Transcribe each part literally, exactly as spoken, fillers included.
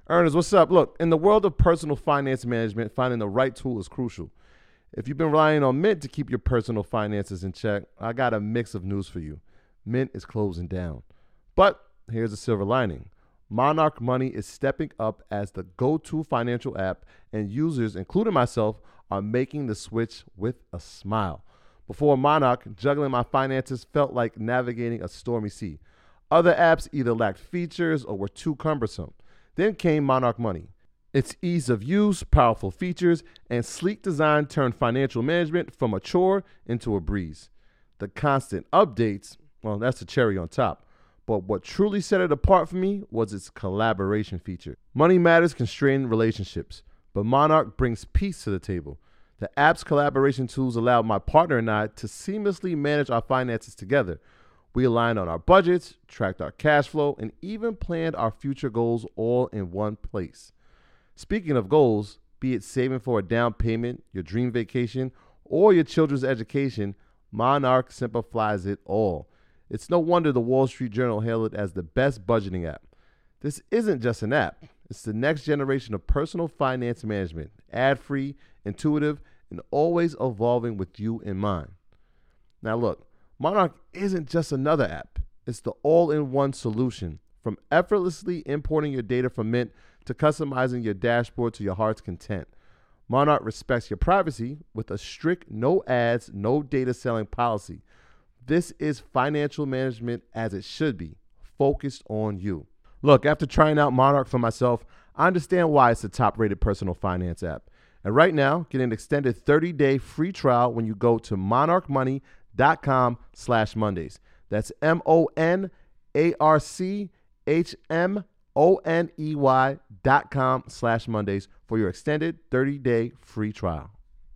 Ernest, what's up? Look, in the world of personal finance management, finding the right tool is crucial. If you've been relying on Mint to keep your personal finances in check, I got a mix of news for you. Mint is closing down. But here's a silver lining. Monarch Money is stepping up as the go-to financial app, and users, including myself, are making the switch with a smile. Before Monarch, juggling my finances felt like navigating a stormy sea. Other apps either lacked features or were too cumbersome. Then came Monarch Money. Its ease of use, powerful features, and sleek design turned financial management from a chore into a breeze. The constant updates, well, that's the cherry on top. But what truly set it apart for me was its collaboration feature. Money matters constrain relationships, but Monarch brings peace to the table. The app's collaboration tools allow my partner and I to seamlessly manage our finances together. We aligned on our budgets, tracked our cash flow, and even planned our future goals all in one place. Speaking of goals, be it saving for a down payment, your dream vacation, or your children's education, Monarch simplifies it all. It's no wonder the Wall Street Journal hailed it as the best budgeting app. This isn't just an app. It's the next generation of personal finance management, ad-free, intuitive, and always evolving with you in mind. Now look, Monarch isn't just another app. It's the all-in-one solution. From effortlessly importing your data from Mint to customizing your dashboard to your heart's content. Monarch respects your privacy with a strict no ads, no data selling policy. This is financial management as it should be, focused on you. Look, after trying out Monarch for myself, I understand why it's the top-rated personal finance app. And right now, get an extended thirty-day free trial when you go to monarchmoney.com slash Mondays. That's M-O-N-A-R-C-H-M-O-N-E-Y dot com slash Mondays for your extended thirty-day free trial.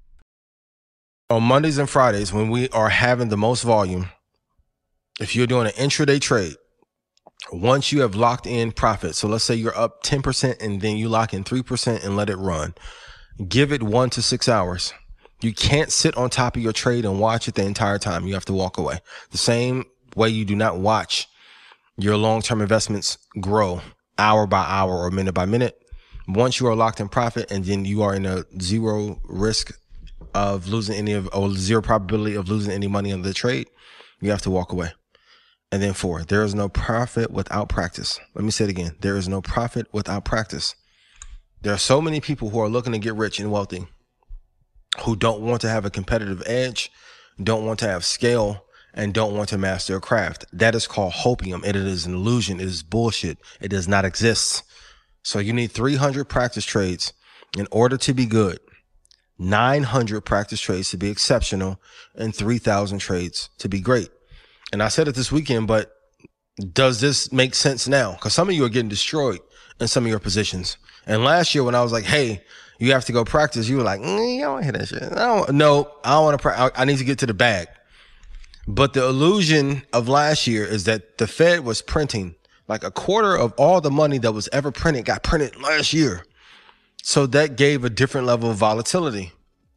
On Mondays and Fridays, when we are having the most volume, if you're doing an intraday trade, once you have locked in profit, so let's say you're up ten percent and then you lock in three percent and let it run, give it one to six hours. You can't sit on top of your trade and watch it the entire time. You have to walk away. The same way you do not watch your long-term investments grow hour by hour or minute by minute. Once you are locked in profit and then you are in a zero risk of losing any of, or zero probability of losing any money on the trade, you have to walk away. And then four, there is no profit without practice. Let me say it again. There is no profit without practice. There are so many people who are looking to get rich and wealthy who don't want to have a competitive edge, don't want to have scale, and don't want to master a craft. That is called hopium. It is an illusion. It is bullshit. It does not exist. So you need three hundred practice trades in order to be good, nine hundred practice trades to be exceptional, and three thousand trades to be great. And I said it this weekend, but does this make sense now? Because some of you are getting destroyed in some of your positions. And last year when I was like, hey, you have to go practice, you were like, mm, you don't hear that shit. I don't, no, I don't want to practice. I need to get to the bag. But the illusion of last year is that the Fed was printing like a quarter of all the money that was ever printed got printed last year. So that gave a different level of volatility.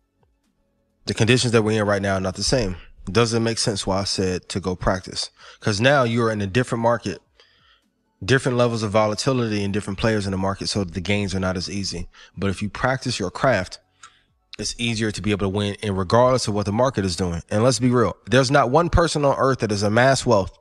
The conditions that we're in right now are not the same. Doesn't make sense why I said to go practice, because now you're in a different market, different levels of volatility and different players in the market. So the gains are not as easy. But if you practice your craft, it's easier to be able to win, and regardless of what the market is doing. And let's be real. There's not one person on earth that has amassed wealth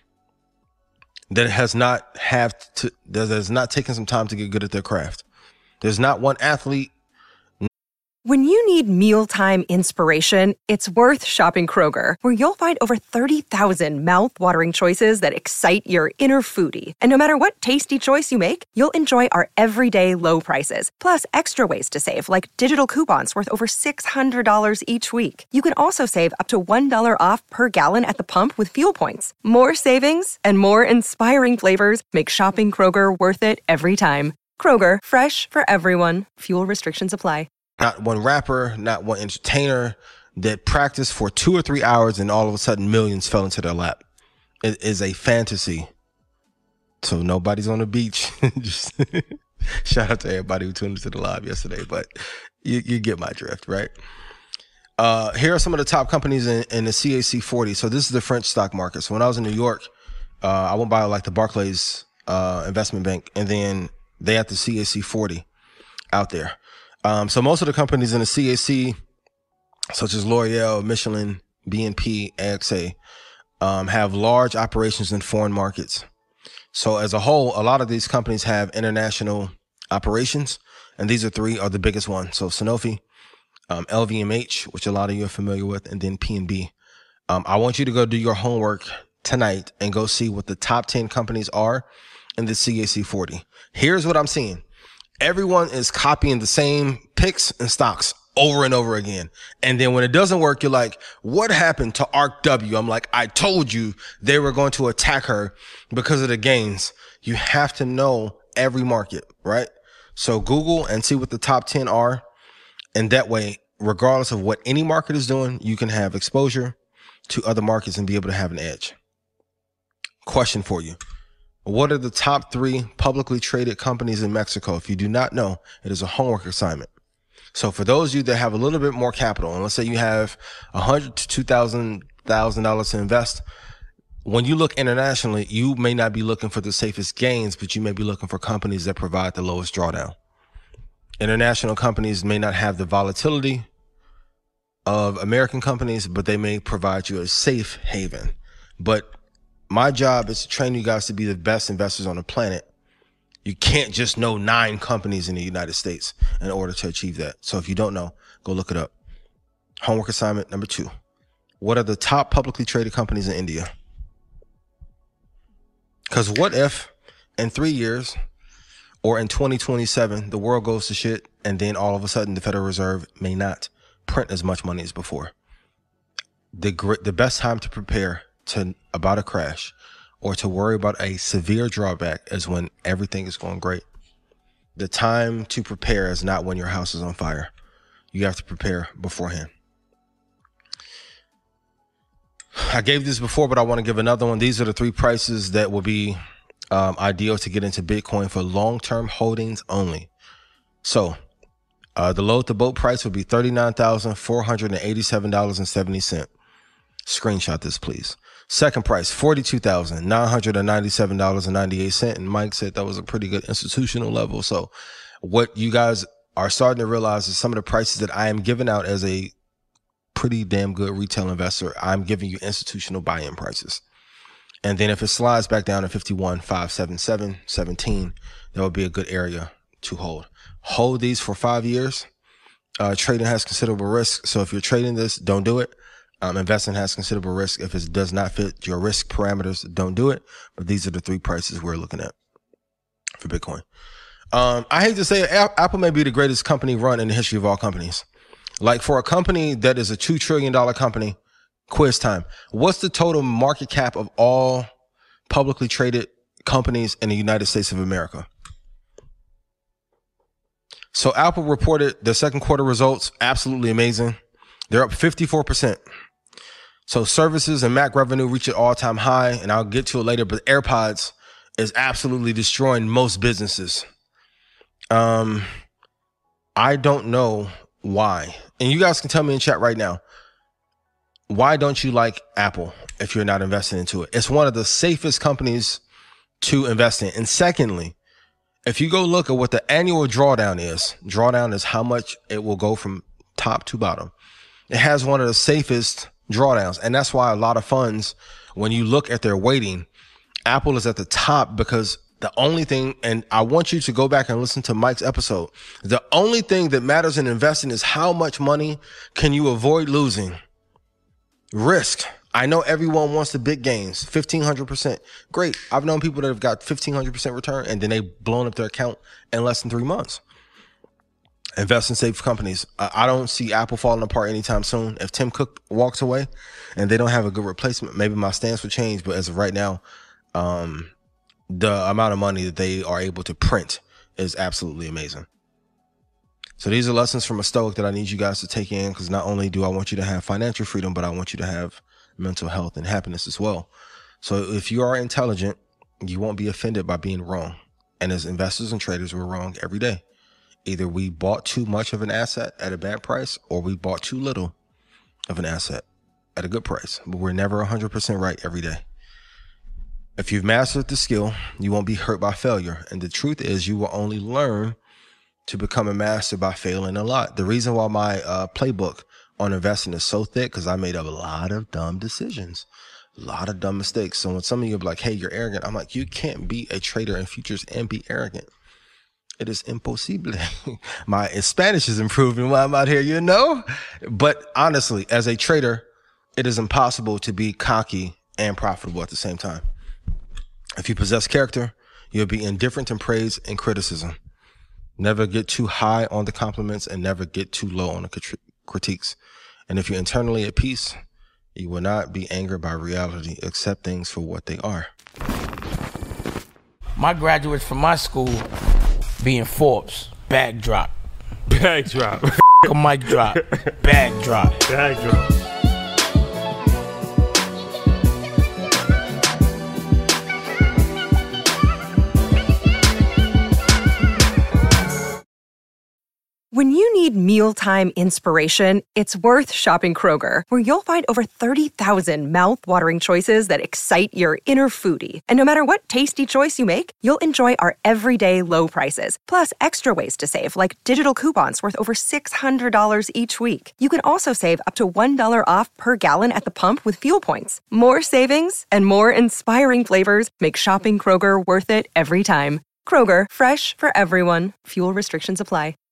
that has not have to, that has not taken some time to get good at their craft. There's not one athlete. When you need mealtime inspiration, it's worth shopping Kroger, where you'll find over thirty thousand mouth-watering choices that excite your inner foodie. And no matter what tasty choice you make, you'll enjoy our everyday low prices, plus extra ways to save, like digital coupons worth over six hundred dollars each week. You can also save up to one dollar off per gallon at the pump with fuel points. More savings and more inspiring flavors make shopping Kroger worth it every time. Kroger, fresh for everyone. Fuel restrictions apply. Not one rapper, not one entertainer that practiced for two or three hours and all of a sudden millions fell into their lap. It is a fantasy. So nobody's on the beach. Just shout out to everybody who tuned into the live yesterday, but you, you get my drift, right? Uh, here are some of the top companies in, in the C A C forty. So this is the French stock market. So when I was in New York, uh, I went by like the Barclays uh, investment bank, and then They have the C A C forty out there. Um, so most of the companies in the C A C, such as L'Oreal, Michelin, B N P, A X A, um, have large operations in foreign markets. So as a whole, a lot of these companies have international operations, and these are three are the biggest ones. So Sanofi, um, L V M H, which a lot of you are familiar with, and then P and B. Um, I want you to go do your homework tonight and go see what the top ten companies are in the C A C forty. Here's what I'm seeing. Everyone is copying the same picks and stocks over and over again. And then when it doesn't work, you're like, what happened to A R C W? I'm like, I told you they were going to attack her because of the gains. You have to know every market, right? So Google and see what the top ten are. And that way, regardless of what any market is doing, you can have exposure to other markets and be able to have an edge. Question for you. What are the top three publicly traded companies in Mexico? If you do not know, it is a homework assignment. So for those of you that have a little bit more capital, and let's say you have one hundred to two thousand dollars to invest, when you look internationally, you may not be looking for the safest gains, but you may be looking for companies that provide the lowest drawdown. International companies may not have the volatility of American companies, but they may provide you a safe haven. But my job is to train you guys to be the best investors on the planet. You can't just know nine companies in the United States in order to achieve that. So if you don't know, go look it up. Homework assignment number two. What are the top publicly traded companies in India? Because what if in three years or in twenty twenty-seven, the world goes to shit and then all of a sudden the Federal Reserve may not print as much money as before? The gr- the best time to prepare to about a crash or to worry about a severe drawback is when everything is going great. The time to prepare is not when your house is on fire. You have to prepare beforehand. I gave this before, but I want to give another one. These are the three prices that will be um, ideal to get into Bitcoin for long-term holdings only. So uh, the load to boat price would be thirty-nine thousand four hundred eighty-seven dollars and seventy cents. Screenshot this, please. Second price, forty-two thousand nine hundred ninety-seven dollars and ninety-eight cents. And Mike said that was a pretty good institutional level. So what you guys are starting to realize is some of the prices that I am giving out as a pretty damn good retail investor, I'm giving you institutional buy-in prices. And then if it slides back down to fifty-one, five seventy-seven, seventeen, that would be a good area to hold. Hold these for five years. Uh, trading has considerable risk. So if you're trading this, don't do it. Um, investing has considerable risk. If it does not fit your risk parameters, don't do it. But these are the three prices we're looking at for Bitcoin. Um, I hate to say it, Apple may be the greatest company run in the history of all companies. Like for a company that is a two trillion dollars company, quiz time. What's the total market cap of all publicly traded companies in the United States of America? So Apple reported their second quarter results, absolutely amazing. They're up fifty-four percent. So services and Mac revenue reached an all-time high, and I'll get to it later, but AirPods is absolutely destroying most businesses. Um, I don't know why. And you guys can tell me in chat right now, why don't you like Apple if you're not investing into it? It's one of the safest companies to invest in. And secondly, if you go look at what the annual drawdown is, drawdown is how much it will go from top to bottom. It has one of the safest drawdowns. And that's why a lot of funds, when you look at their weighting, Apple is at the top because the only thing, and I want you to go back and listen to Mike's episode, the only thing that matters in investing is how much money can you avoid losing. Risk. I know everyone wants the big gains, fifteen hundred percent. Great. I've known people that have got fifteen hundred percent return and then they've blown up their account in less than three months. Invest in safe companies. I don't see Apple falling apart anytime soon. If Tim Cook walks away and they don't have a good replacement, maybe my stance will change. But as of right now, um, the amount of money that they are able to print is absolutely amazing. So these are lessons from a Stoic that I need you guys to take in, because not only do I want you to have financial freedom, but I want you to have mental health and happiness as well. So if you are intelligent, you won't be offended by being wrong. And as investors and traders, we're wrong every day. Either we bought too much of an asset at a bad price, or we bought too little of an asset at a good price. But we're never one hundred percent right every day. If you've mastered the skill, you won't be hurt by failure. And the truth is, you will only learn to become a master by failing a lot. The reason why my uh, playbook on investing is so thick, because I made a lot of dumb decisions, a lot of dumb mistakes. So when some of you are like, hey, you're arrogant, I'm like, you can't be a trader in futures and be arrogant. It is impossible. My Spanish is improving while I'm out here, you know? But honestly, as a trader, it is impossible to be cocky and profitable at the same time. If you possess character, you'll be indifferent in praise and criticism. Never get too high on the compliments and never get too low on the crit- critiques. And if you're internally at peace, you will not be angered by reality. Accept things for what they are. My graduates from my school being Forbes, bag drop. Bag drop. A mic drop. Bag drop. Bag drop. When you need mealtime inspiration, it's worth shopping Kroger, where you'll find over thirty thousand mouth-watering choices that excite your inner foodie. And no matter what tasty choice you make, you'll enjoy our everyday low prices, plus extra ways to save, like digital coupons worth over six hundred dollars each week. You can also save up to one dollar off per gallon at the pump with fuel points. More savings and more inspiring flavors make shopping Kroger worth it every time. Kroger, fresh for everyone. Fuel restrictions apply.